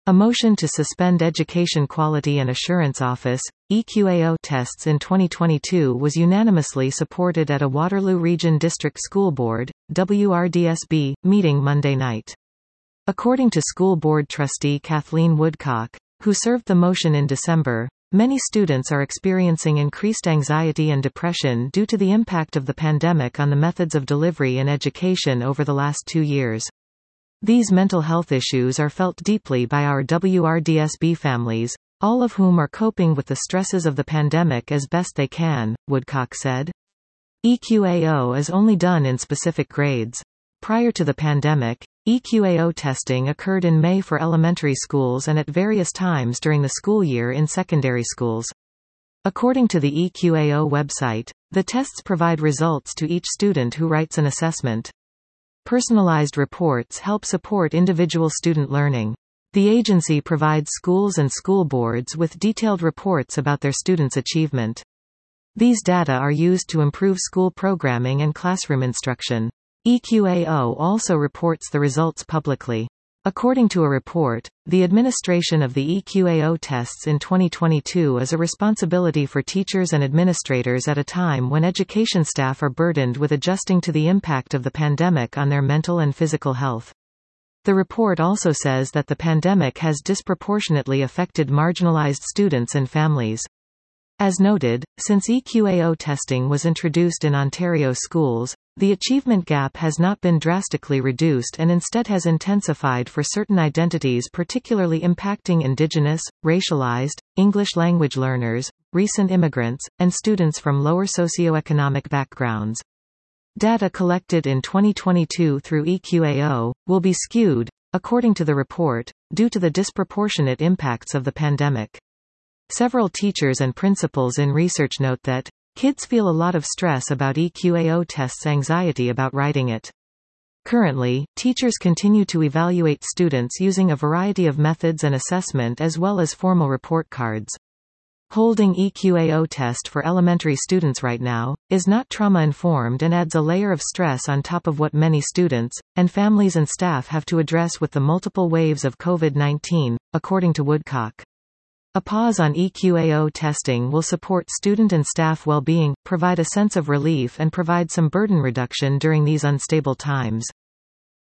A motion to suspend Education Quality and Assurance Office (EQAO) tests in 2022 was unanimously supported at a Waterloo Region District School Board (WRDSB) meeting Monday night. According to school board trustee Kathleen Woodcock, who served the motion in December, many students are experiencing increased anxiety and depression due to the impact of the pandemic on the methods of delivery in education over the last 2 years. These mental health issues are felt deeply by our WRDSB families, all of whom are coping with the stresses of the pandemic as best they can, Woodcock said. EQAO is only done in specific grades. Prior to the pandemic, EQAO testing occurred in May for elementary schools and at various times during the school year in secondary schools. According to the EQAO website, the tests provide results to each student who writes an assessment. Personalized reports help support individual student learning. The agency provides schools and school boards with detailed reports about their students' achievement. These data are used to improve school programming and classroom instruction. EQAO also reports the results publicly. According to a report, the administration of the EQAO tests in 2022 is a responsibility for teachers and administrators at a time when education staff are burdened with adjusting to the impact of the pandemic on their mental and physical health. The report also says that the pandemic has disproportionately affected marginalized students and families. As noted, since EQAO testing was introduced in Ontario schools, the achievement gap has not been drastically reduced and instead has intensified for certain identities, particularly impacting Indigenous, racialized, English language learners, recent immigrants, and students from lower socioeconomic backgrounds. Data collected in 2022 through EQAO will be skewed, according to the report, due to the disproportionate impacts of the pandemic. Several teachers and principals in research note that kids feel a lot of stress about EQAO tests, anxiety about writing it. Currently, teachers continue to evaluate students using a variety of methods and assessment as well as formal report cards. Holding EQAO test for elementary students right now is not trauma-informed and adds a layer of stress on top of what many students, and families and staff have to address with the multiple waves of COVID-19, according to Woodcock. A pause on EQAO testing will support student and staff well-being, provide a sense of relief and provide some burden reduction during these unstable times.